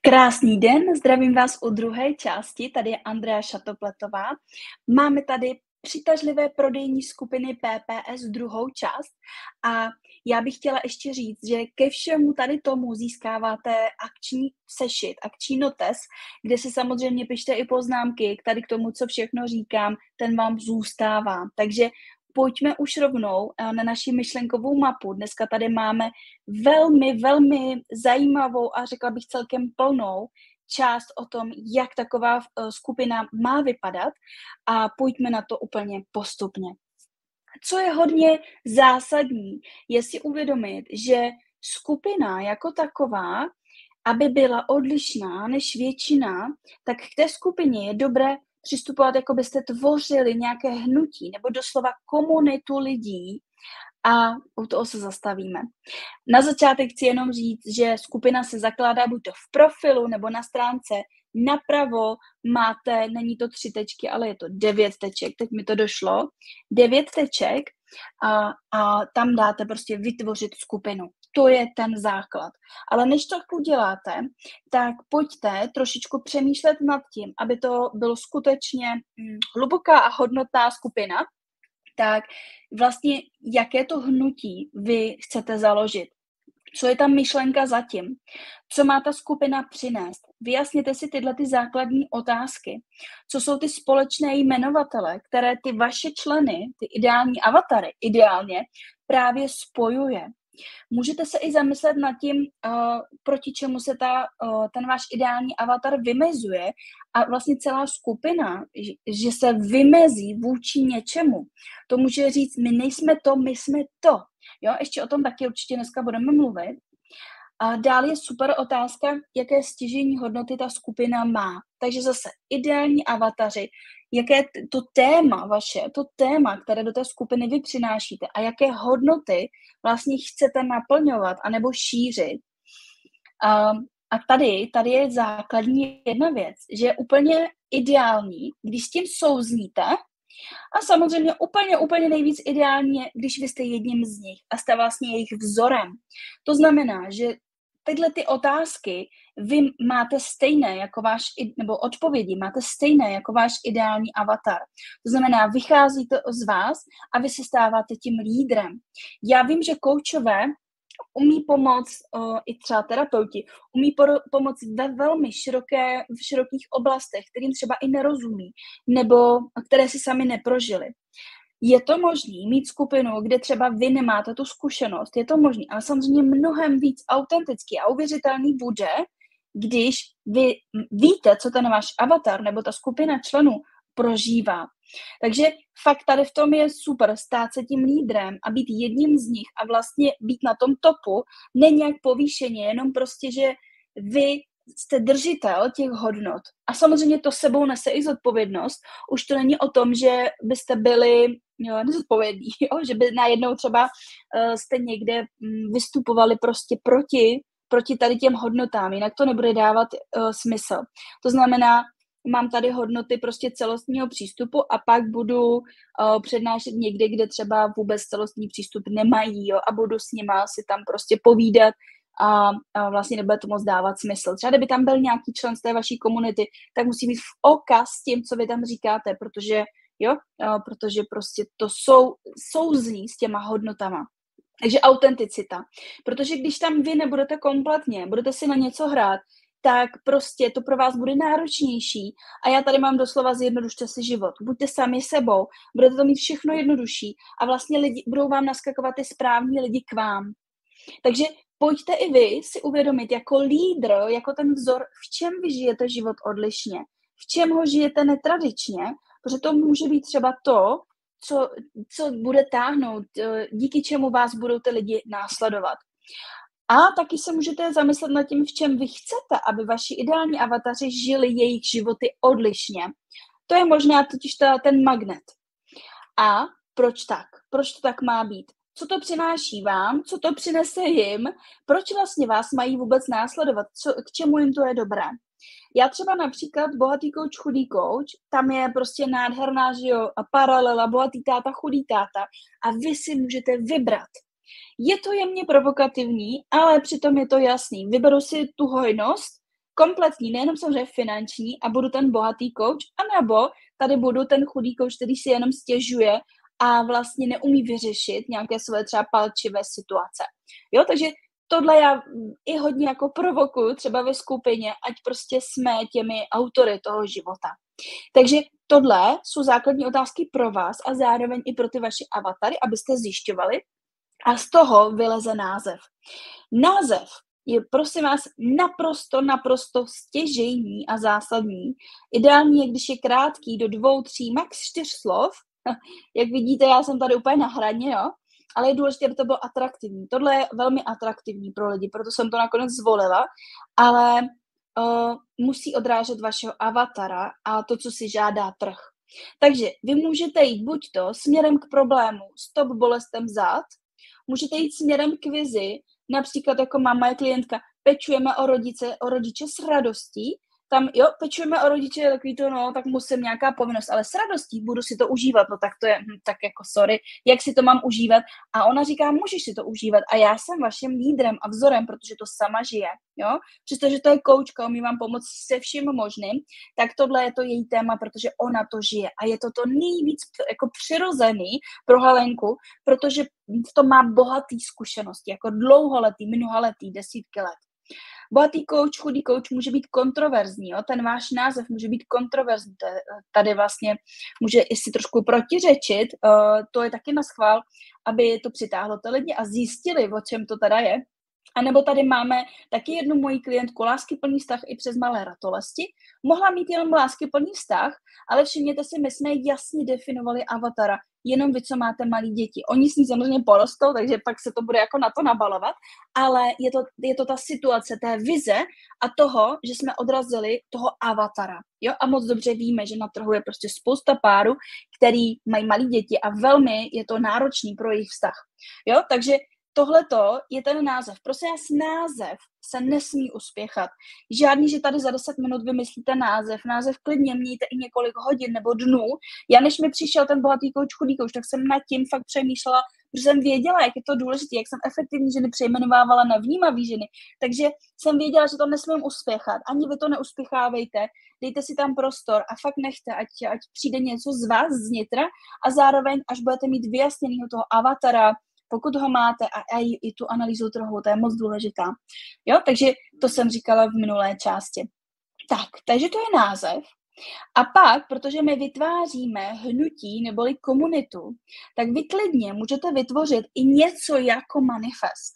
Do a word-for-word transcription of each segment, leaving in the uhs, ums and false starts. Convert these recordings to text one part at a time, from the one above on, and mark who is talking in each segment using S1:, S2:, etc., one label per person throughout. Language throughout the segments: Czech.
S1: Krásný den, zdravím vás u druhé části, tady je Andrea Šatopletová. Máme tady přitažlivé prodejní skupiny P P S druhou část a já bych chtěla ještě říct, že ke všemu tady tomu získáváte akční sešit, akční notes, kde si samozřejmě pište i poznámky k tady k tomu, co všechno říkám, ten vám zůstává. Takže pojďme už rovnou na naši myšlenkovou mapu. Dneska tady máme velmi, velmi zajímavou a řekla bych celkem plnou část o tom, jak taková skupina má vypadat a pojďme na to úplně postupně. Co je hodně zásadní, je si uvědomit, že skupina jako taková, aby byla odlišná než většina, tak k té skupině je dobré přistupovat, jako byste tvořili nějaké hnutí nebo doslova komunitu lidí a u toho se zastavíme. Na začátek chci jenom říct, že skupina se zakládá buď to v profilu nebo na stránce. Napravo máte, není to tři tečky, ale je to devět teček, teď mi to došlo, devět teček a, a tam dáte prostě vytvořit skupinu. To je ten základ. Ale než to uděláte, tak pojďte trošičku přemýšlet nad tím, aby to bylo skutečně hm, hluboká a hodnotná skupina, tak vlastně jaké to hnutí vy chcete založit. Co je ta myšlenka zatím? Co má ta skupina přinést? Vyjasněte si tyhle ty základní otázky. Co jsou ty společné jmenovatele, které ty vaše členy, ty ideální avatary, ideálně právě spojuje. Můžete se i zamyslet nad tím, uh, proti čemu se ta, uh, ten váš ideální avatar vymezuje a vlastně celá skupina, že, že se vymezí vůči něčemu. To může říct, my nejsme to, my jsme to. Jo, ještě o tom taky určitě dneska budeme mluvit. A dál je super otázka, jaké stěžejní hodnoty ta skupina má. Takže zase ideální avataři, jaké to téma vaše, to téma, které do té skupiny vy přinášíte a jaké hodnoty vlastně chcete naplňovat anebo šířit. A, a tady, tady je základní jedna věc, že je úplně ideální, když s tím souzníte, a samozřejmě úplně, úplně nejvíc ideálně, když vy jste jedním z nich a jste vlastně jejich vzorem. To znamená, že tyhle ty otázky vy máte stejné jako váš, nebo odpovědi máte stejné jako váš ideální avatar. To znamená, vychází to z vás a vy se stáváte tím lídrem. Já vím, že koučové umí pomoct, o, i třeba terapeuti, umí por- pomoct ve velmi široké, v širokých oblastech, kterým třeba i nerozumí, nebo které si sami neprožili. Je to možné mít skupinu, kde třeba vy nemáte tu zkušenost, je to možné, ale samozřejmě mnohem víc autentický a uvěřitelný bude, když vy víte, co ten váš avatar nebo ta skupina členů prožívá. Takže fakt tady v tom je super stát se tím lídrem a být jedním z nich a vlastně být na tom topu, není nějak povýšeně, jenom prostě, že vy jste držitel těch hodnot. A samozřejmě to sebou nese i zodpovědnost. Už to není o tom, že byste byli jo, nezodpovědní, jo? Že by najednou třeba uh, jste někde um, vystupovali prostě proti, proti tady těm hodnotám, jinak to nebude dávat uh, smysl. To znamená, mám tady hodnoty prostě celostního přístupu a pak budu uh, přednášet někde, kde třeba vůbec celostní přístup nemají, jo? A budu s nima si tam prostě povídat, A, a vlastně nebude to moc dávat smysl. Třeba kdyby tam byl nějaký člen z té vaší komunity, tak musí být v oka s tím, co vy tam říkáte, protože jo, a, protože prostě to sou, souzní s těma hodnotama. Takže autenticita. Protože když tam vy nebudete kompletně, budete si na něco hrát, tak prostě to pro vás bude náročnější. A já tady mám doslova zjednodušte si život. Buďte sami sebou, budete to mít všechno jednodušší a vlastně lidi, budou vám naskakovat ty správní lidi k vám. Takže pojďte i vy si uvědomit jako lídr, jako ten vzor, v čem vy žijete život odlišně, v čem ho žijete netradičně, protože to může být třeba to, co, co bude táhnout, díky čemu vás budou ty lidi následovat. A taky se můžete zamyslet nad tím, v čem vy chcete, aby vaši ideální avataři žili jejich životy odlišně. To je možná totiž ta, ten magnet. A proč tak? Proč to tak má být? Co to přináší vám, co to přinese jim, proč vlastně vás mají vůbec následovat, co, k čemu jim to je dobré. Já třeba například bohatý coach, chudý coach, tam je prostě nádherná, že jo, paralela, bohatý táta, chudý táta a vy si můžete vybrat. Je to jemně provokativní, ale přitom je to jasný. Vyberu si tu hojnost, kompletní, nejenom samozřejmě finanční a budu ten bohatý coach, anebo tady budu ten chudý coach, který si jenom stěžuje a vlastně neumí vyřešit nějaké své třeba palčivé situace. Jo, takže tohle já i hodně jako provokuju třeba ve skupině, ať prostě jsme těmi autory toho života. Takže tohle jsou základní otázky pro vás a zároveň i pro ty vaše avatary, abyste zjišťovali, a z toho vyleze název. Název je, prosím vás, naprosto, naprosto stěžejní a zásadní. Ideální je, když je krátký, do dvou, tří, max čtyř slov. Jak vidíte, já jsem tady úplně na hraně, jo? Ale je důležité, aby to bylo atraktivní. Tohle je velmi atraktivní pro lidi, proto jsem to nakonec zvolila, ale uh, musí odrážet vašeho avatara a to, co si žádá trh. Takže vy můžete jít buď to směrem k problému stop bolestem zad, můžete jít směrem k vizi, například jako má moje klientka, pečujeme o rodiče, o rodiče s radostí, tam, jo, pečujeme o rodiče, takový to, no, tak musím nějaká povinnost, ale s radostí budu si to užívat, no tak to je, hm, tak jako sorry, jak si to mám užívat? A ona říká, můžeš si to užívat a já jsem vaším lídrem a vzorem, protože to sama žije, jo, přestože to je koučka, umí vám pomoct se vším možným, tak tohle je to její téma, protože ona to žije a je to to nejvíc jako přirozený pro Helenku, protože v tom má bohatý zkušenosti, jako dlouholetý, mnohaletý, desítky let. Bohatý coach, chudý coach může být kontroverzní, jo? Ten váš název může být kontroverzní, tady vlastně může i si trošku protiřečit, uh, to je taky na schvál, aby to přitáhlo ty lidi a zjistili, o čem to teda je. A nebo tady máme taky jednu moji klientku, láskyplný vztah i přes malé ratolesti. Mohla mít jenom láskyplný vztah, ale všimněte si, my jsme jasně definovali avatara, jenom vy, co máte malí děti. Oni s ní samozřejmě porostou, takže pak se to bude jako na to nabalovat, ale je to, je to ta situace té vize a toho, že jsme odrazili toho avatara. Jo? A moc dobře víme, že na trhu je prostě spousta párů, který mají malí děti a velmi je to náročný pro jejich vztah. Jo? Takže tohleto je ten název. Prosím vás, název se nesmí uspěchat. Žádný, že tady za deset minut vymyslíte název. Název klidně mějte i několik hodin nebo dnů. Já než mi přišel ten bohatý kouč, chudý kouč, tak jsem nad tím fakt přemýšlela, protože jsem věděla, jak je to důležité, jak jsem efektivní ženy přejmenovávala na vnímavý ženy. Takže jsem věděla, že to nesmím uspěchat. Ani vy to neuspěchávejte. Dejte si tam prostor a fakt nechte, ať, ať přijde něco z vás, z nitra a zároveň, až budete mít vyjasněnýho toho avatara, pokud ho máte a, a i, i tu analýzu trhu, to je moc důležitá. Jo, takže to jsem říkala v minulé části. Tak, takže to je název. A pak, protože my vytváříme hnutí neboli komunitu, tak vy klidně můžete vytvořit i něco jako manifest.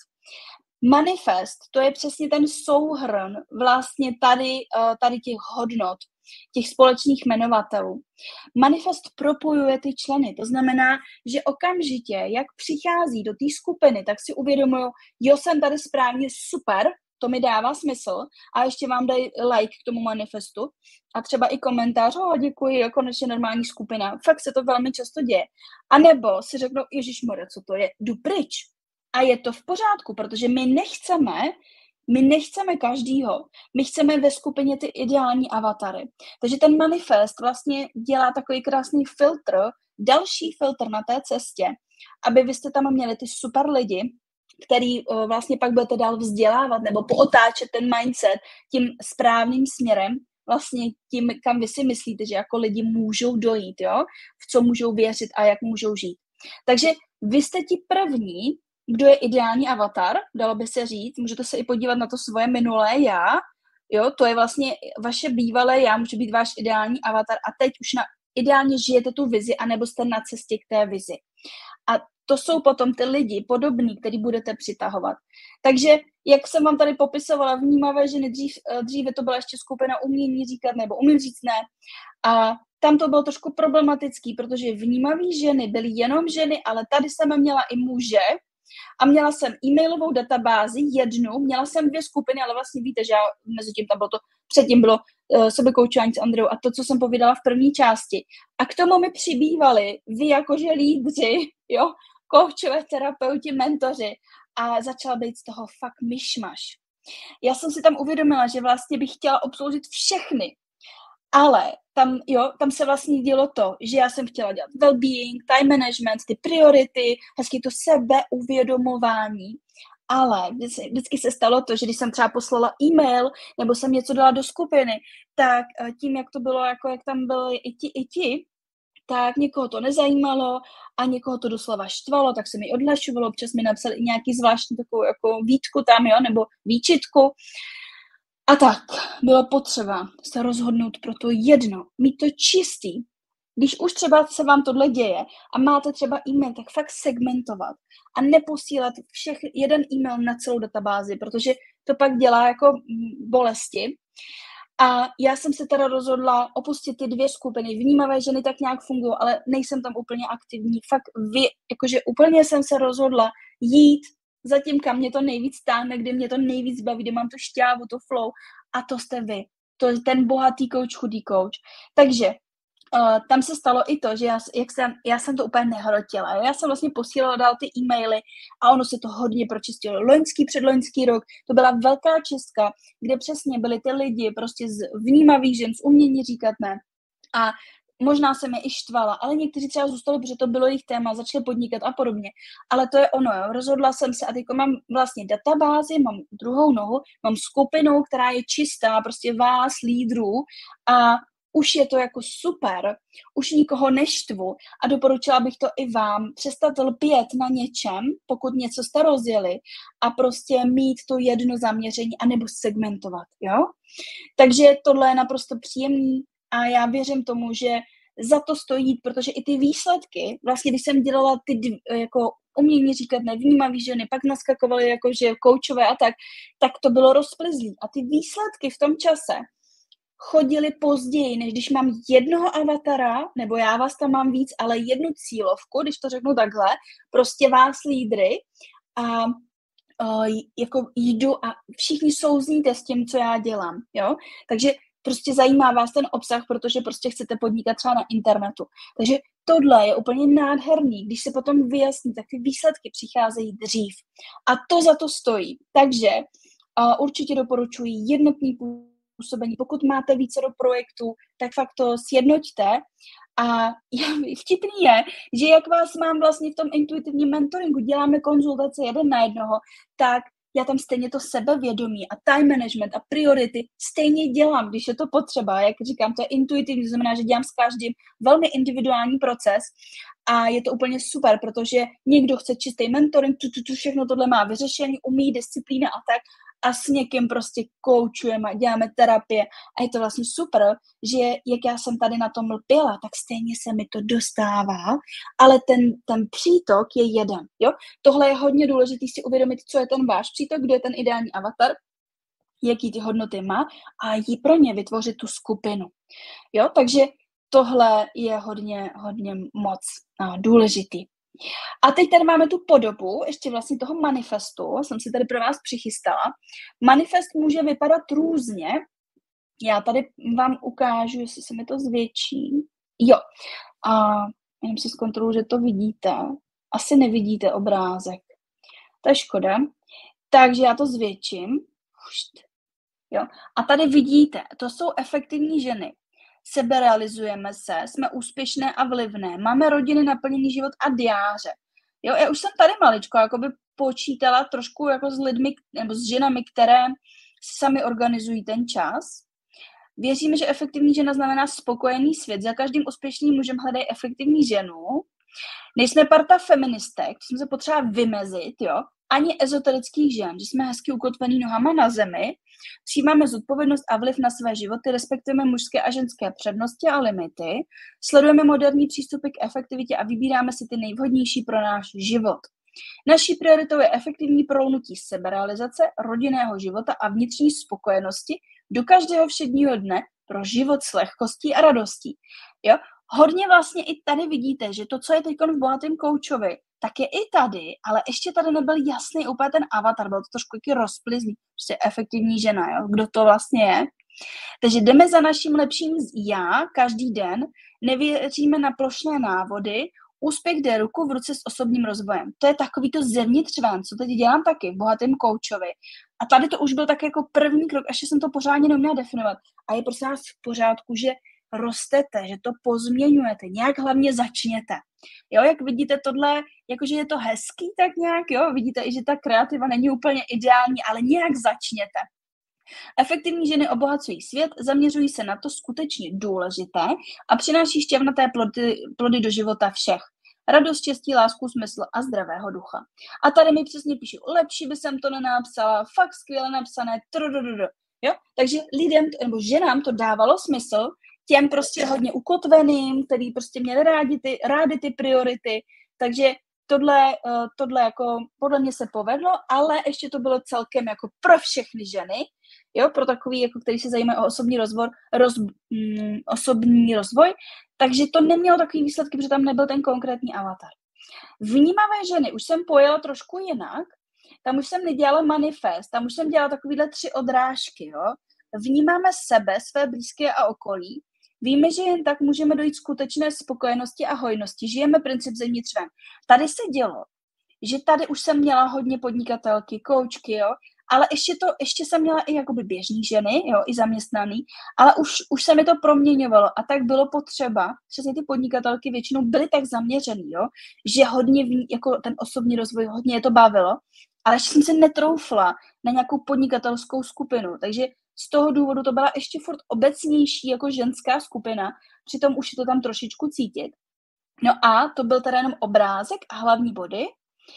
S1: Manifest, to je přesně ten souhrn vlastně tady, tady těch hodnot, těch společných jmenovatelů. Manifest propojuje ty členy, to znamená, že okamžitě, jak přichází do té skupiny, tak si uvědomují, jo, jsem tady správně, super, to mi dává smysl a ještě vám dají like k tomu manifestu a třeba i komentář, oh, děkuji, jo, konečně normální skupina. Fakt se to velmi často děje. A nebo si řeknou, ježišmarja, co to je, jdu pryč. A je to v pořádku, protože my nechceme, my nechceme každýho, my chceme ve skupině ty ideální avatary. Takže ten manifest vlastně dělá takový krásný filtr, další filtr na té cestě, aby vy jste tam měli ty super lidi, který o, vlastně pak budete dál vzdělávat nebo pootáčet ten mindset tím správným směrem, vlastně tím, kam vy si myslíte, že jako lidi můžou dojít, jo? V co můžou věřit a jak můžou žít. Takže vy jste ti první, kdo je ideální avatar, dalo by se říct, můžete se i podívat na to svoje minulé já, jo, to je vlastně vaše bývalé já, může být váš ideální avatar a teď už na, ideálně žijete tu vizi, anebo jste na cestě k té vizi. A to jsou potom ty lidi podobní, který budete přitahovat. Takže, jak jsem vám tady popisovala, vnímavé ženy, dřív, dříve to byla ještě skupina umění říkat nebo umím říct ne. A tam to bylo trošku problematický, protože vnímavé ženy byly jenom ženy, ale tady jsem měla i muže, a měla jsem e-mailovou databázi, jednu, měla jsem dvě skupiny, ale vlastně víte, že já mezi tím tam bylo to, předtím bylo uh, sebekoučování s Andreou a to, co jsem povídala v první části. A k tomu mi přibývali vy jakože lídři, jo, koučové, terapeuti, mentoři a začala být z toho fakt myšmaš. Já jsem si tam uvědomila, že vlastně bych chtěla obsloužit všechny, ale tam, jo, tam se vlastně dělo to, že já jsem chtěla dělat well-being, time management, ty priority, hezky to sebeuvědomování Ale vždycky, vždycky se stalo to, že když jsem třeba poslala e-mail nebo jsem něco dala do skupiny, tak tím, jak to bylo, jako jak tam byly i ti, i ti, tak někoho to nezajímalo a někoho to doslova štvalo, tak se mi odhlašovalo, občas mi napsali i nějaký zvláštní takovou jako výtku tam, jo, nebo výčitku. A tak bylo potřeba se rozhodnout pro to jedno, mít to čistý. Když už třeba se vám tohle děje a máte třeba e-mail, tak fakt segmentovat a neposílat všech jeden e-mail na celou databázi, protože to pak dělá jako bolesti. A já jsem se teda rozhodla opustit ty dvě skupiny. Vnímavé ženy tak nějak fungují, ale nejsem tam úplně aktivní. Fakt vy, jakože úplně jsem se rozhodla jít za tím, kam mě to nejvíc táhne, kde mě to nejvíc baví, kde mám tu šťávu, tu flow. A to jste vy. To je ten bohatý coach, chudý coach. Takže Uh, tam se stalo i to, že já, jak jsem, já jsem to úplně nehrotila. Já jsem vlastně posílala dál ty e-maily a ono se to hodně pročistilo. Loňský, předloňský rok, to byla velká čistka, kde přesně byly ty lidi prostě z vnímavých žen, z umění říkat ne. A možná jsem je i štvala, ale někteří třeba zůstali, protože to bylo jejich téma, začali podnikat a podobně. Ale to je ono, jo. Rozhodla jsem se a teď mám vlastně databázi, mám druhou nohu, mám skupinu, která je čistá, prostě vás, lídrů a už je to jako super, už nikoho neštvu a doporučila bych to i vám, přestat lpět na něčem, pokud něco jste rozjeli a prostě mít to jedno zaměření anebo segmentovat, jo? Takže tohle je naprosto příjemný a já věřím tomu, že za to stojí, protože i ty výsledky, vlastně když jsem dělala ty jako umění říkat nevnímavý ženy, pak naskakovaly jako že koučové a tak, tak to bylo rozplizlý a ty výsledky v tom čase chodili později, než když mám jednoho avatara, nebo já vás tam mám víc, ale jednu cílovku, když to řeknu takhle, prostě vás lídry a uh, jako jdu a všichni souzníte s tím, co já dělám, jo? Takže prostě zajímá vás ten obsah, protože prostě chcete podnikat třeba na internetu. Takže tohle je úplně nádherný, když se potom vyjasní, tak ty výsledky přicházejí dřív. A to za to stojí. Takže uh, určitě doporučuji jednotný působení. Pokud máte více do projektů, tak fakt to sjednoťte. A vtipný je, že jak vás mám vlastně v tom intuitivním mentoringu, děláme konzultace jeden na jednoho, tak já tam stejně to sebevědomí a time management a priority stejně dělám, když je to potřeba. Jak říkám, to je intuitivní, to znamená, že dělám s každým velmi individuální proces a je to úplně super, protože někdo chce čistý mentoring, tu, tu, tu, všechno tohle má vyřešený, umí disciplína a tak, a s někým prostě koučujeme, děláme terapie a je to vlastně super, že jak já jsem tady na tom lpěla, tak stejně se mi to dostává, ale ten, ten přítok je jeden, jo. Tohle je hodně důležité si uvědomit, co je ten váš přítok, kdo je ten ideální avatar, jaký ty hodnoty má a jí pro ně vytvořit tu skupinu, jo. Takže tohle je hodně, hodně moc no, důležitý. A teď tady máme tu podobu, ještě vlastně toho manifestu, jsem si tady pro vás přichystala. Manifest může vypadat různě. Já tady vám ukážu, jestli se mi to zvětší. Jo, a jenom si zkontroluji, že to vidíte. Asi nevidíte obrázek. To je škoda. Takže já to zvětším. Jo. A tady vidíte, to jsou efektivní ženy. Seberealizujeme se, jsme úspěšné a vlivné, máme rodiny, naplněný život a diáře. Jo, já už jsem tady maličko jakoby počítala trošku jako s lidmi nebo s ženami, které sami organizují ten čas. Věříme, že efektivní žena znamená spokojený svět. Za každým úspěšným mužem hledají efektivní ženu. Nejsme parta feministek, to jsme se potřeba vymezit, jo. Ani ezoterických žen, že jsme hezky ukotvený nohama na zemi, přijímáme zodpovědnost a vliv na své životy, respektujeme mužské a ženské přednosti a limity, sledujeme moderní přístupy k efektivitě a vybíráme si ty nejvhodnější pro náš život. Naší prioritou je efektivní prolnutí seberealizace, rodinného života a vnitřní spokojenosti do každého všedního dne pro život s lehkostí a radostí. Jo? Hodně vlastně i tady vidíte, že to, co je teď v bohatém koučovi, tak je i tady, ale ještě tady nebyl jasný úplně ten avatar, byl to trošku taky rozplizný, prostě efektivní žena, jo? Kdo to vlastně je. Takže jdeme za naším lepším já každý den, nevěříme na plošné návody, úspěch jde ruku v ruce s osobním rozvojem. To je takový to zevnitř ven, co teď dělám taky v bohatém koučovi. A tady to už byl tak jako první krok, ještě jsem to pořádně neuměla definovat. A je prostě nás v pořádku, že rostete, že to pozměňujete, nějak hlavně začněte. Jo, jak vidíte tohle, jakože je to hezký, tak nějak, jo, vidíte i, že ta kreativa není úplně ideální, ale nějak začněte. Efektivní ženy obohacují svět, zaměřují se na to skutečně důležité a přináší šťavnaté plody, plody do života všech. Radost, štěstí, lásku, smysl a zdravého ducha. A tady mi přesně píšu, lepší by jsem to nenapsala, fakt skvěle napsané, trudududu. Jo? Takže lidem, nebo ženám to dávalo smysl, těm prostě hodně ukotveným, který prostě měli rádi ty, rádi ty priority, takže tohle, tohle jako podle mě se povedlo, ale ještě to bylo celkem jako pro všechny ženy, jo, pro takový, jako který se zajímají o osobní rozvoj, roz, mm, osobní rozvoj, takže to nemělo takový výsledky, protože tam nebyl ten konkrétní avatar. Vnímavé ženy už jsem pojela trošku jinak, tam už jsem nedělala manifest, tam už jsem dělala takovýhle tři odrážky, jo. Vnímáme sebe, své blízké a okolí, víme, že jen tak můžeme dojít skutečné spokojenosti a hojnosti, žijeme princip zevnitř ven. Tady se dělo, že tady už jsem měla hodně podnikatelky, koučky, jo, ale ještě, to, ještě jsem měla i jakoby běžný ženy, jo, i zaměstnaný, ale už, už se mi to proměňovalo a tak bylo potřeba, přesně ty podnikatelky většinou byly tak zaměřený, jo, že hodně v, jako ten osobní rozvoj, hodně je to bavilo, ale ještě jsem se netroufla na nějakou podnikatelskou skupinu, takže z toho důvodu to byla ještě furt obecnější jako ženská skupina, přitom už je to tam trošičku cítit. No a to byl teda jenom obrázek a hlavní body.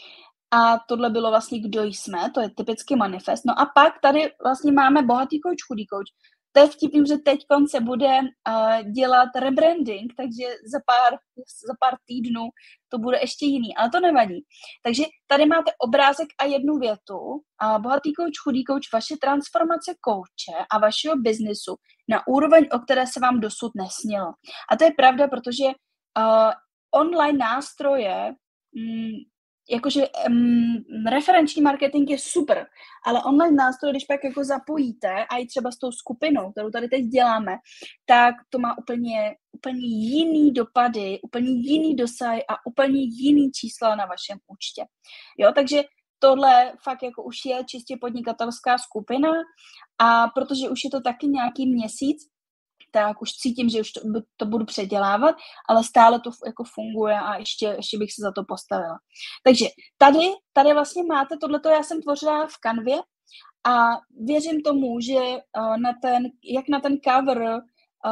S1: A tohle bylo vlastně, kdo jsme, to je typický manifest. No a pak tady vlastně máme bohatý coach, chudý coach. To je vtipný, že teď se bude uh, dělat rebranding, takže za pár, za pár týdnů to bude ještě jiný, ale to nevadí. Takže tady máte obrázek a jednu větu. Uh, bohatý coach, chudý coach, vaše transformace kouče a vašeho biznisu na úroveň, o které se vám dosud nesnilo. A to je pravda, protože uh, online nástroje mm, jakože um, referenční marketing je super, ale online nástroj, když pak jako zapojíte a i třeba s tou skupinou, kterou tady teď děláme, tak to má úplně, úplně jiný dopady, úplně jiný dosah a úplně jiný čísla na vašem účtě. Jo, takže tohle fakt jako už je čistě podnikatelská skupina a protože už je to taky nějaký měsíc, tak už cítím, že už to, to budu předělávat, ale stále to jako funguje a ještě, ještě bych se za to postavila. Takže tady, tady vlastně máte tohleto, já jsem tvořila v Canvě a věřím tomu, že uh, na ten, jak na ten cover, uh,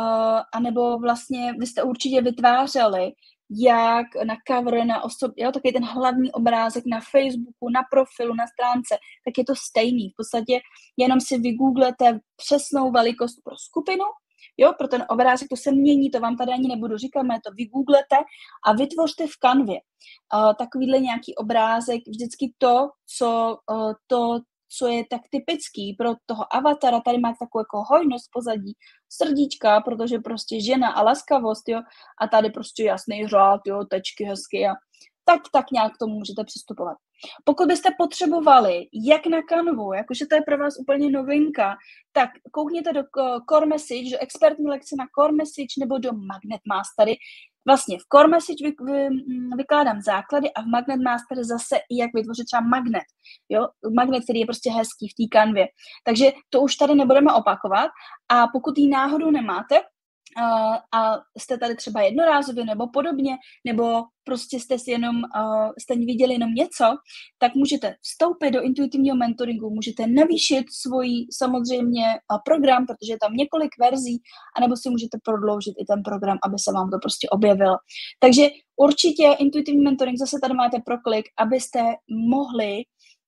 S1: anebo vlastně vy jste určitě vytvářeli, jak na cover, na osob, jo, takový ten hlavní obrázek na Facebooku, na profilu, na stránce, tak je to stejný. V podstatě jenom si vygooglete přesnou velikost pro skupinu, jo, pro ten obrázek, to se mění, to vám tady ani nebudu říkat, ale to vygooglete a vytvořte v Canvě uh, takovýhle nějaký obrázek, vždycky to, co, uh, to, co je tak typický pro toho avatara, tady máte takovou jako hojnost pozadí, srdíčka, protože prostě žena a laskavost, jo, a tady prostě jasný řád, jo, tečky hezky a tak, tak nějak k tomu můžete přistupovat. Pokud byste potřebovali, jak na Canvu, jakože to je pro vás úplně novinka, tak koukněte do Core Message, do expertní lekce na Core Message nebo do Magnet Mastery. Vlastně v Core Message vy, vy, vykládám základy a v Magnet Mastery zase i jak vytvořit třeba magnet. Jo? Magnet, který je prostě hezký v té kanvě. Takže to už tady nebudeme opakovat a pokud ji náhodou nemáte, Uh, a jste tady třeba jednorázově nebo podobně, nebo prostě jste si jenom, uh, jste viděli jenom něco, tak můžete vstoupit do intuitivního mentoringu, můžete navýšit svůj samozřejmě uh, program, protože je tam několik verzí, anebo si můžete prodloužit i ten program, aby se vám to prostě objevilo. Takže určitě intuitivní mentoring zase tady máte pro klik, abyste mohli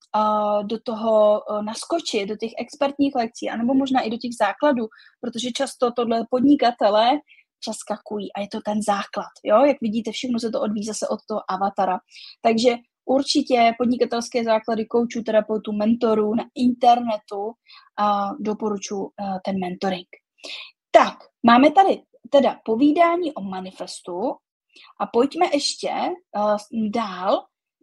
S1: Uh, do toho uh, naskočit, do těch expertních lekcí, anebo možná i do těch základů, protože často tohle podnikatelé přeskakují a je to ten základ, jo, jak vidíte, všechno se to odvíjí zase od toho avatara. Takže určitě podnikatelské základy koučů, terapeutů, mentorů na internetu uh, doporučuji uh, ten mentoring. Tak, máme tady teda povídání o manifestu a pojďme ještě uh, dál.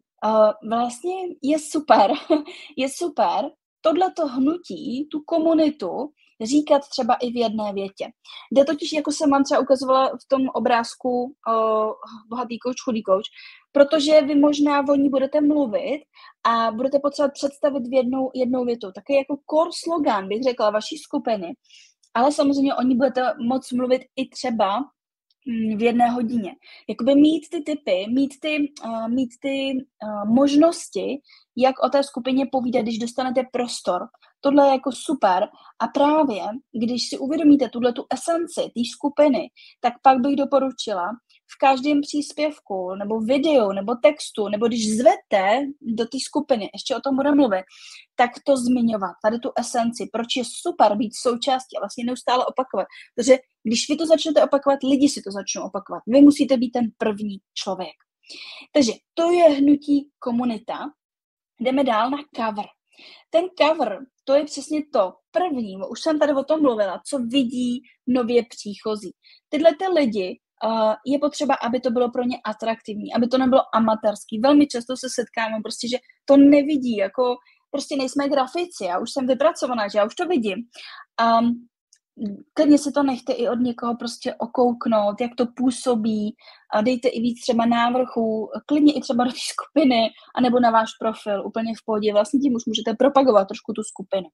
S1: Uh, vlastně je super, je super tohleto hnutí, tu komunitu říkat třeba i v jedné větě. Jde totiž, jako jsem vám třeba ukazovala v tom obrázku uh, bohatý coach, chudý coach, protože vy možná o ní budete mluvit a budete potřebovat představit v jednou, jednou větu. Taky jako core slogan, bych řekla, vaší skupiny. ale samozřejmě o ní budete moc mluvit i třeba v jedné hodině. Jakoby mít ty tipy, mít ty, uh, mít ty uh, možnosti, jak o té skupině povídat, když dostanete prostor. Tohle je jako super a právě, když si uvědomíte tuhletu esenci té skupiny, tak pak bych doporučila v každém příspěvku, nebo videu, nebo textu, nebo když zvete do té skupiny, ještě o tom budeme mluvit, tak to zmiňovat, tady tu esenci, proč je super být součástí a vlastně neustále opakovat. Protože když vy to začnete opakovat, lidi si to začnou opakovat. Vy musíte být ten první člověk. Takže to je hnutí komunita. Jdeme dál na cover. Ten cover, to je přesně to první, už jsem tady o tom mluvila, co vidí nově příchozí. Tyhle ty lidi, uh, je potřeba, aby to bylo pro ně atraktivní, aby to nebylo amatérský. Velmi často se setkávám prostě, že to nevidí, jako prostě nejsme grafici, já už jsem vypracovaná, že já už to vidím. Um, klidně si to nechte i od někoho prostě okouknout, jak to působí, a dejte i víc třeba návrhů, klidně i třeba do té skupiny, anebo na váš profil, úplně v pohodě. Vlastně tím už můžete propagovat trošku tu skupinu.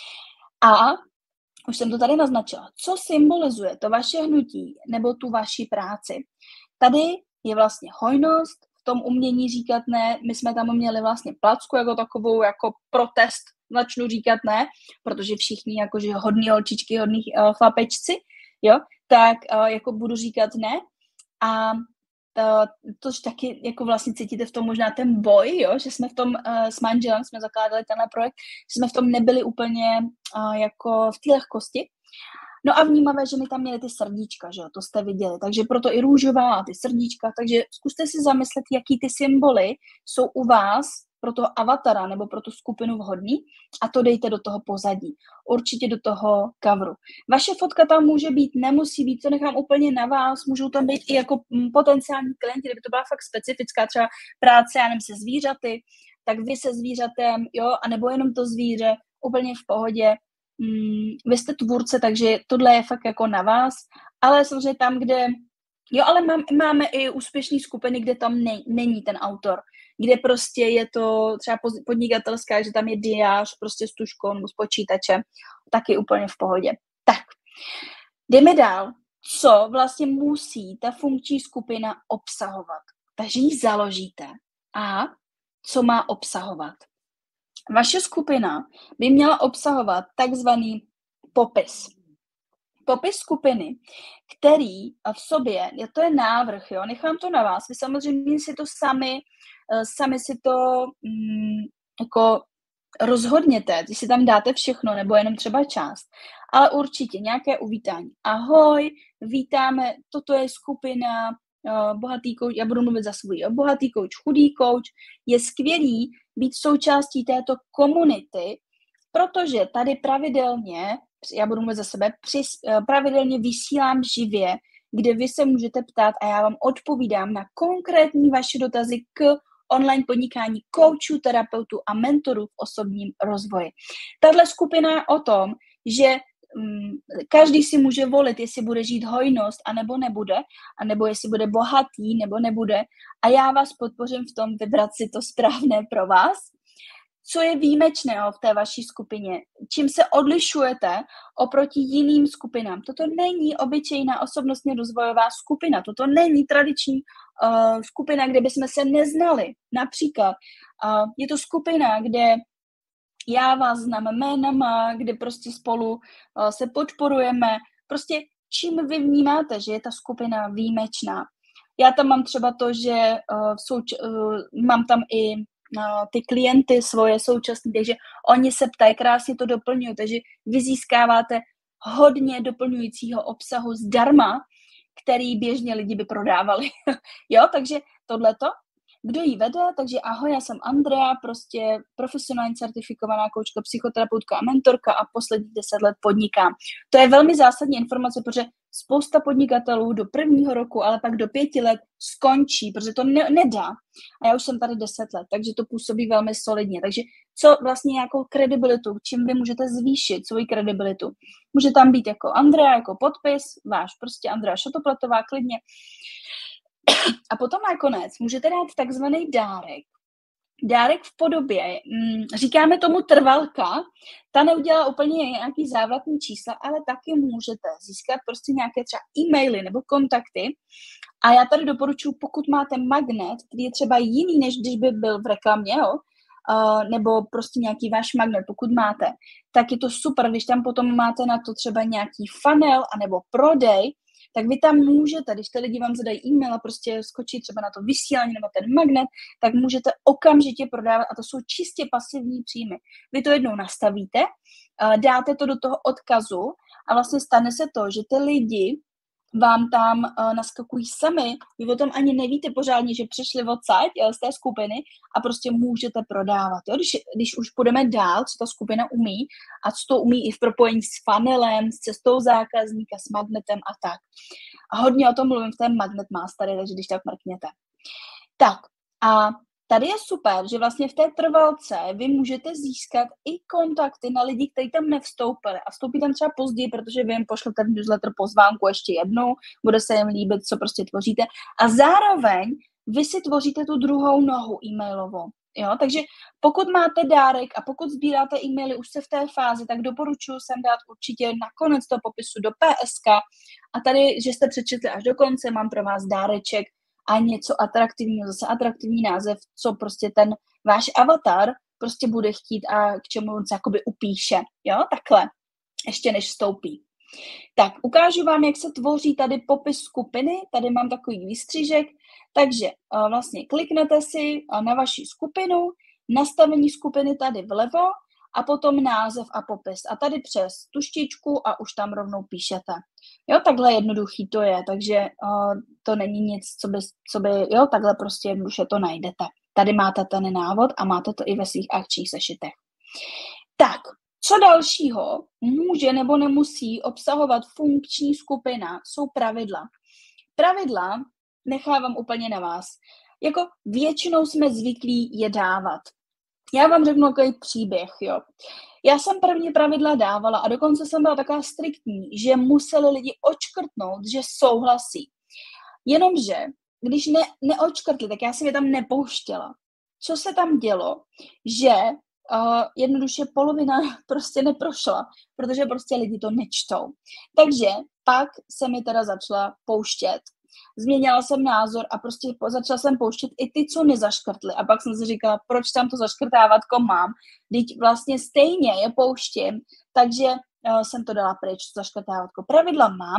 S1: A už jsem to tady naznačila. Co symbolizuje to vaše hnutí nebo tu vaši práci? Tady je vlastně hojnost, v tom umění říkat ne. My jsme tam měli vlastně placku jako takovou, jako protest, začnu říkat ne, protože všichni jakože hodní holčičky, hodní uh, chlapečci, jo, tak uh, jako budu říkat ne. A uh, tož taky jako vlastně cítíte v tom možná ten boj, jo, že jsme v tom uh, s manželem, jsme zakládali tenhle projekt, že jsme v tom nebyli úplně uh, jako v té lehkosti. No a vnímavé ženy tam měly ty srdíčka, že jo, to jste viděli, takže proto i růžová a ty srdíčka, takže zkuste si zamyslet, jaký ty symboly jsou u vás pro toho avatara nebo pro tu skupinu vhodný a to dejte do toho pozadí, určitě do toho coveru. Vaše fotka tam může být, nemusí být, to nechám úplně na vás, můžou tam být i jako potenciální klienti, kdyby to byla fakt specifická třeba práce, já nevím, se zvířaty, tak vy se zvířatem, jo, anebo jenom to zvíře, úplně v pohodě. Mm, vy jste tvůrce, takže tohle je fakt jako na vás, ale samozřejmě tam, kde, jo, ale mám, máme i úspěšné skupiny, kde tam ne, není ten autor, kde prostě je to třeba podnikatelská, že tam je diář prostě s tužkou nebo s počítačem, taky úplně v pohodě. Tak, jdeme dál. Co vlastně musí ta funkční skupina obsahovat? Takže ji založíte. A co má obsahovat? Vaše skupina by měla obsahovat takzvaný popis. Popis skupiny, který v sobě, to je návrh, jo, nechám to na vás, vy samozřejmě si to sami, sami si to mm, jako rozhodněte, když si tam dáte všechno, nebo jenom třeba část, ale určitě nějaké uvítání. Ahoj, vítáme, toto je skupina uh, bohatý kouč, já budu mluvit za svůj, jo, bohatý kouč, chudý kouč, je skvělý být součástí této komunity, protože tady pravidelně, já budu mluvit za sebe, přis, pravidelně vysílám živě, kde vy se můžete ptát a já vám odpovídám na konkrétní vaše dotazy k online podnikání koučů, terapeutů a mentorů v osobním rozvoji. Tahle skupina je o tom, že um, každý si může volit, jestli bude žít hojnost, anebo nebude, anebo jestli bude bohatý, nebo nebude. A já vás podpořím v tom vybrat si to správné pro vás. Co je výjimečného v té vaší skupině? Čím se odlišujete oproti jiným skupinám? Toto není obyčejná osobnostně rozvojová skupina. Toto není tradiční uh, skupina, kde bychom se neznali. Například uh, je to skupina, kde já vás znám jménama, kde prostě spolu uh, se podporujeme. Prostě čím vy vnímáte, že je ta skupina výjimečná? Já tam mám třeba to, že uh, souč- uh, mám tam i ty klienty svoje současné, takže oni se ptají, krásně to doplňují, takže vy získáváte hodně doplňujícího obsahu zdarma, který běžně lidi by prodávali. Jo, takže tohleto. Kdo jí vede? Takže ahoj, já jsem Andrea, prostě profesionálně certifikovaná koučka, psychoterapeutka a mentorka a posledních deset let podnikám. To je velmi zásadní informace, protože spousta podnikatelů do prvního roku, ale pak do pěti let skončí, protože to ne, nedá. A já už jsem tady deset let, takže to působí velmi solidně. Takže co vlastně nějakou kredibilitu, čím vy můžete zvýšit svoji kredibilitu? Může tam být jako Andrea, jako podpis, váš prostě Andrea Šatopletová, klidně. A potom nakonec můžete dát takzvaný dárek. Dárek v podobě, mm, říkáme tomu trvalka, ta neudělá úplně nějaký závratný čísla, ale taky můžete získat prostě nějaké třeba e-maily nebo kontakty. A já tady doporučuji, pokud máte magnet, který je třeba jiný, než když by byl v reklamě, jo, uh, nebo prostě nějaký váš magnet, pokud máte, tak je to super, když tam potom máte na to třeba nějaký funnel anebo prodej, tak vy tam můžete, když ty lidi vám zadají e-mail a prostě skočí třeba na to vysílání nebo ten magnet, tak můžete okamžitě prodávat a to jsou čistě pasivní příjmy. Vy to jednou nastavíte, dáte to do toho odkazu a vlastně stane se to, že ty lidi vám tam uh, naskakují sami, vy o tom ani nevíte pořádně, že přišli odsaď z té skupiny a prostě můžete prodávat. Jo? Když, když už půjdeme dál, co ta skupina umí a co to umí i v propojení s funnelem, s cestou zákazníka, s magnetem a tak. A hodně o tom mluvím v té Magnet Mastery, takže když tak mrkněte. Tak a tady je super, že vlastně v té trvalce vy můžete získat i kontakty na lidi, kteří tam nevstoupili a vstoupí tam třeba později, protože vy jim pošlete v newsletter pozvánku ještě jednou, bude se jim líbit, co prostě tvoříte a zároveň vy si tvoříte tu druhou nohu e-mailovou. Jo? Takže pokud máte dárek a pokud sbíráte e-maily už se v té fázi, tak doporučuji sem dát určitě na konec toho popisu do P S K a tady, že jste přečetli až do konce, mám pro vás dáreček a něco atraktivního, zase atraktivní název, co prostě ten váš avatar prostě bude chtít a k čemu on se jakoby upíše, jo, takhle, ještě než vstoupí. Tak, ukážu vám, jak se tvoří tady popis skupiny, tady mám takový výstřížek, takže uh, vlastně kliknete si uh, na vaši skupinu, nastavení skupiny tady vlevo a potom název a popis. A tady přes tuštičku a už tam rovnou píšete. Jo, takhle jednoduchý to je, takže uh, to není nic, co by, co by, jo, takhle prostě jednoduše to najdete. Tady máte ten návod a máte to i ve svých akčních sešitech. Tak, co dalšího může nebo nemusí obsahovat funkční skupina, jsou pravidla. Pravidla nechávám úplně na vás. Jako většinou jsme zvyklí je dávat. Já vám řeknu takový příběh, jo. Já jsem první pravidla dávala a dokonce jsem byla taková striktní, že museli lidi odškrtnout, že souhlasí. Jenomže, když ne, neodškrtli, tak já jsem je tam nepouštěla. Co se tam dělo? Že uh, jednoduše polovina prostě neprošla, protože prostě lidi to nečtou. Takže pak se mi teda začala pouštět. Změnila jsem názor a prostě začala jsem pouštět i ty, co nezaškrtli. A pak jsem si říkala, proč tam to zaškrtávatko mám, teď vlastně stejně je pouštím, takže uh, jsem to dala pryč, to zaškrtávatko. Pravidla mám,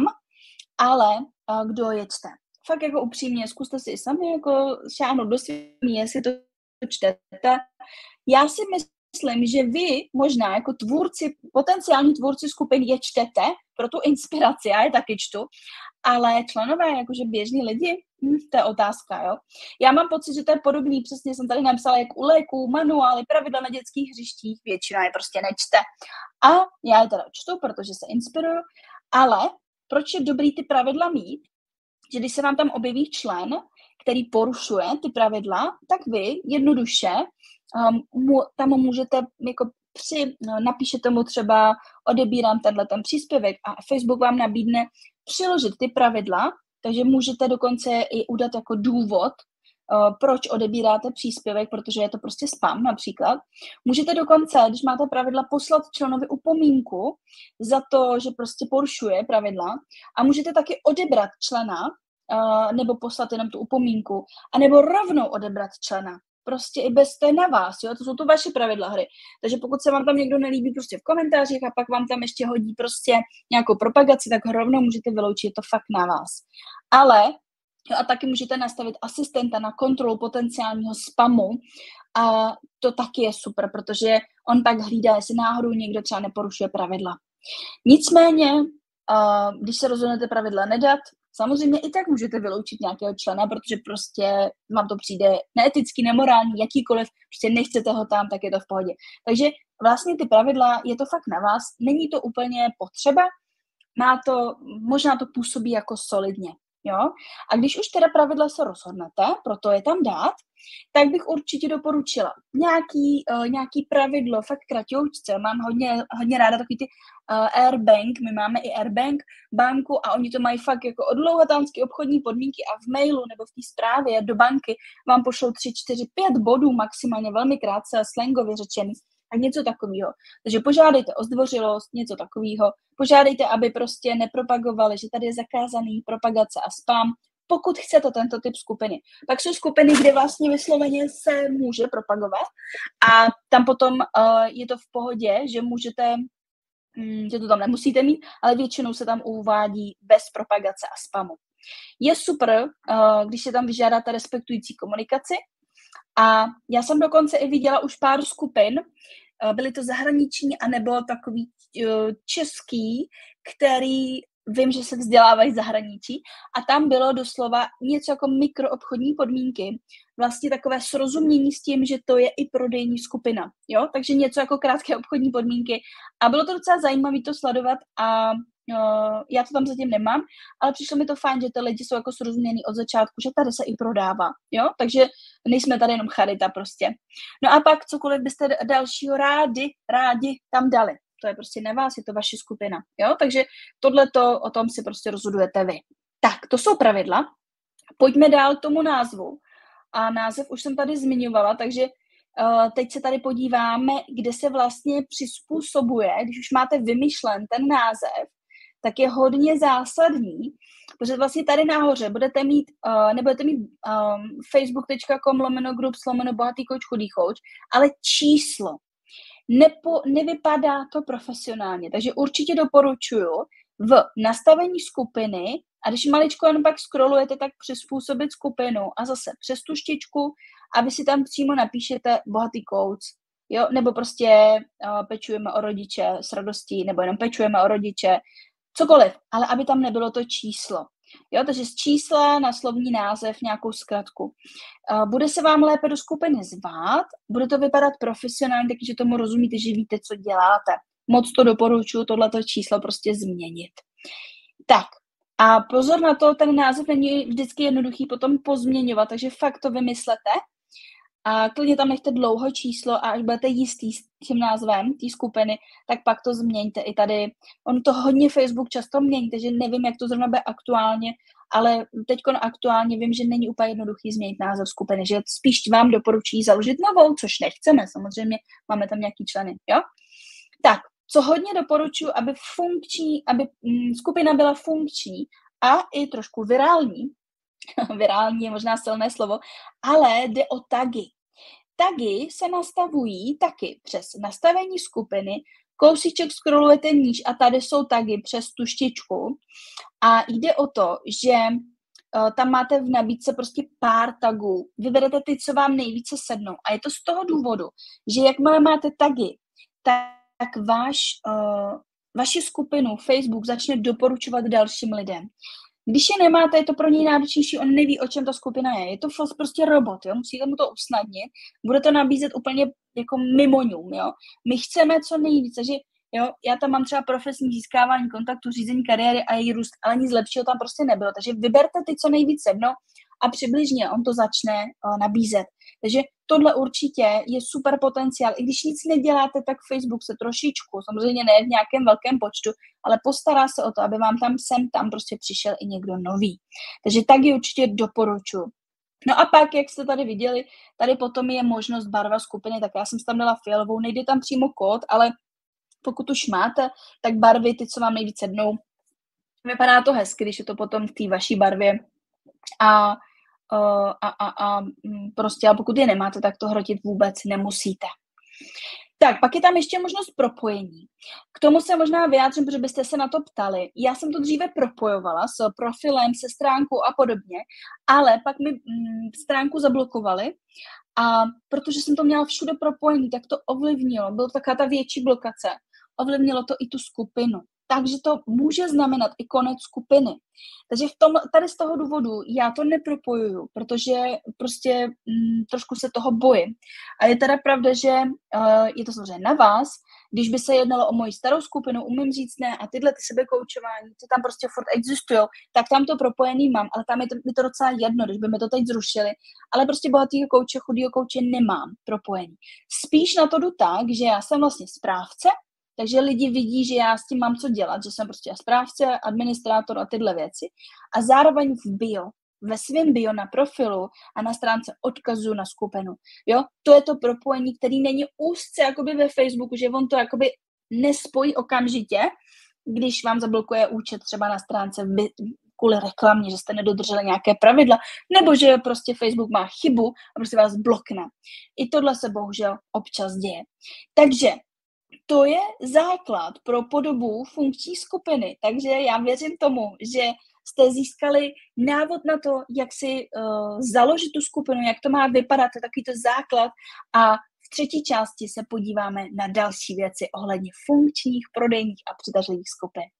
S1: ale uh, kdo je čte? Fakt jako upřímně, zkuste si sami jako šáhnout do svědomí, jestli to čtete. Já si myslím, že vy možná jako tvůrci, potenciální tvůrci skupin je čtete pro tu inspiraci, já je taky čtu, ale členové, jakože běžní lidi, hm, to je otázka, jo. Já mám pocit, že to je podobný, přesně jsem tady napsala, jak u léků, manuály, pravidla na dětských hřištích, většina je prostě nečte. A já je teda čtu, protože se inspiruju, ale proč je dobrý ty pravidla mít? Že když se vám tam objeví člen, který porušuje ty pravidla, tak vy jednoduše um, mu, tam můžete jako při, no, napíšete mu třeba odebírám tenhle ten příspěvek a Facebook vám nabídne přiložit ty pravidla, takže můžete dokonce i udat jako důvod, uh, proč odebíráte příspěvek, protože je to prostě spam například. Můžete dokonce, když máte pravidla, poslat členovi upomínku za to, že prostě porušuje pravidla a můžete taky odebrat člena uh, nebo poslat jenom tu upomínku a nebo rovnou odebrat člena. Prostě i bez, to je na vás, jo, to jsou to vaše pravidla hry. Takže pokud se vám tam někdo nelíbí prostě v komentářích a pak vám tam ještě hodí prostě nějakou propagaci, tak rovnou můžete vyloučit, je to fakt na vás. Ale, jo, a taky můžete nastavit asistenta na kontrolu potenciálního spamu a to taky je super, protože on tak hlídá, jestli náhodou někdo třeba neporušuje pravidla. Nicméně, uh, když se rozhodnete pravidla nedat, samozřejmě i tak můžete vyloučit nějakého člena, protože prostě vám to přijde neetický, nemorální, jakýkoliv, prostě nechcete ho tam, tak je to v pohodě. Takže vlastně ty pravidla, je to fakt na vás, není to úplně potřeba, má to, možná to působí jako solidně. Jo? A když už teda pravidla se rozhodnete, proto je tam dát, tak bych určitě doporučila nějaký, uh, nějaký pravidlo, fakt kratoučce. Mám hodně, hodně ráda takový ty uh, Airbank, my máme i Airbank banku a oni to mají fakt jako od dlouhatánské obchodní podmínky a v mailu nebo v té zprávě do banky vám pošlou tři, čtyři, pět bodů maximálně, velmi krátce a slangově řečený. Tak něco takového. Takže požádejte o zdvořilost, něco takového. Požádejte, aby prostě nepropagovali, že tady je zakázaný propagace a spam, pokud chcete tento typ skupiny. Pak jsou skupiny, kde vlastně vysloveně se může propagovat a tam potom uh, je to v pohodě, že můžete, um, že to tam nemusíte mít, ale většinou se tam uvádí bez propagace a spamu. Je super, uh, když se tam vyžádáte respektující komunikaci, a já jsem dokonce i viděla už pár skupin, byly to zahraniční a nebo takový český, který vím, že se vzdělávají v zahraničí a tam bylo doslova něco jako mikroobchodní podmínky, vlastně takové srozumění s tím, že to je i prodejní skupina, jo, takže něco jako krátké obchodní podmínky a bylo to docela zajímavé to sledovat a Uh, já to tam zatím nemám, ale přišlo mi to fajn, že ty lidi jsou jako srozuměný od začátku, že tady se i prodává, jo, takže nejsme tady jenom charita prostě. No a pak cokoliv byste dalšího rádi, rádi tam dali, to je prostě na vás, je to vaše skupina, jo, takže tohleto, o tom si prostě rozhodujete vy. Tak, to jsou pravidla, pojďme dál k tomu názvu a název už jsem tady zmiňovala, takže uh, teď se tady podíváme, kde se vlastně přizpůsobuje, když už máte vymyšlen ten název, tak je hodně zásadní, protože vlastně tady nahoře budete mít, uh, nebudete mít um, facebook tečka com lomeno groups lomeno bohatý coach chudý coach, ale číslo. Nepo, nevypadá to profesionálně, takže určitě doporučuju v nastavení skupiny a když maličko jen pak scrollujete, tak přizpůsobit skupinu a zase přes tu štičku a vy si tam přímo napíšete bohatý coach, jo, nebo prostě uh, pečujeme o rodiče s radostí, nebo jenom pečujeme o rodiče, cokoliv, ale aby tam nebylo to číslo. Jo, takže z čísla na slovní název nějakou zkratku. Uh, bude se vám lépe do skupiny zvát, bude to vypadat profesionálně, takže tomu rozumíte, že víte, co děláte. Moc to doporučuji, tohleto číslo prostě změnit. Tak, a pozor na to, ten název není vždycky jednoduchý potom pozměňovat, takže fakt to vymyslete. A klidně tam nechte dlouho číslo a až budete jistý s tím názvem té skupiny, tak pak to změňte i tady. On to hodně Facebook často mění, takže nevím, jak to zrovna bude aktuálně, ale teď aktuálně vím, že není úplně jednoduchý změnit název skupiny, že spíš vám doporučuji založit novou, což nechceme, samozřejmě máme tam nějaký členy, jo? Tak, co hodně doporučuji, aby funkční, aby mm, skupina byla funkční a i trošku virální, virální je možná silné slovo, ale jde o tagy. Tagy se nastavují taky přes nastavení skupiny, kousíček scrollujete níž a tady jsou tagy přes tu štičku a jde o to, že uh, tam máte v nabídce prostě pár tagů, vyberete ty, co vám nejvíce sednou a je to z toho důvodu, že jakmile máte tagy, tak váš, uh, vaši skupinu Facebook začne doporučovat dalším lidem. Když je nemáte, je to pro něj náročnější, on neví, o čem ta skupina je. Je to prostě robot, jo? Musíte mu to usnadnit. Bude to nabízet úplně jako mimoňům, jo? My chceme co nejvíce, že jo, já tam mám třeba profesní získávání kontaktu, řízení kariéry a její růst, ale nic lepšího tam prostě nebylo. Takže vyberte ty co nejvíc se mnou a přibližně on to začne uh, nabízet. Takže tohle určitě je super potenciál. I když nic neděláte, tak Facebook se trošičku, samozřejmě ne v nějakém velkém počtu, ale postará se o to, aby vám tam sem tam prostě přišel i někdo nový. Takže taky určitě doporučuji. No a pak, jak jste tady viděli, tady potom je možnost barva skupiny, tak já jsem tam dala fialovou, nejde tam přímo kód, ale pokud už máte, tak barvy, ty, co vám nejvíce sednou, vypadá to hezky, když je to potom v té vaší barvě. A, a, a, a prostě, ale pokud je nemáte, tak to hrotit vůbec nemusíte. Tak, pak je tam ještě možnost propojení. K tomu se možná vyjádřím, protože byste se na to ptali. Já jsem to dříve propojovala s profilem, se stránkou a podobně, ale pak mi mm, stránku zablokovali a protože jsem to měla všude propojení, tak to ovlivnilo, byla taková ta větší blokace, ovlivnilo to i tu skupinu. Takže to může znamenat i konec skupiny. Takže v tom, tady z toho důvodu já to nepropojuju, protože prostě mm, trošku se toho bojím. A je teda pravda, že uh, je to samozřejmě na vás, Když by se jednalo o moji starou skupinu, umím říct ne, a tyhle ty sebekoučování, ty tam prostě furt existují, tak tam to propojený mám, ale tam je to, mi to docela jedno, když by mi to teď zrušili, ale prostě bohatýho kouče, chudýho kouče nemám propojený. Spíš na to jdu tak, že já jsem vlastně správce, takže lidi vidí, že já s tím mám co dělat, že jsem prostě správce, administrátor a tyhle věci. A zároveň v bio, ve svém bio na profilu a na stránce odkazu na skupinu. Jo? To je to propojení, který není úzce jakoby ve Facebooku, že on to jakoby nespojí okamžitě, když vám zablokuje účet třeba na stránce by, kvůli reklamě, že jste nedodrželi nějaké pravidla, nebo že prostě Facebook má chybu a prostě vás blokne. I tohle se bohužel občas děje. Takže to je základ pro podobu funkční skupiny. Takže já věřím tomu, že jste získali návod na to, jak si uh, založit tu skupinu, jak to má vypadat, to je takový to základ. A v třetí části se podíváme na další věci ohledně funkčních, prodejních a přitažlivých skupin.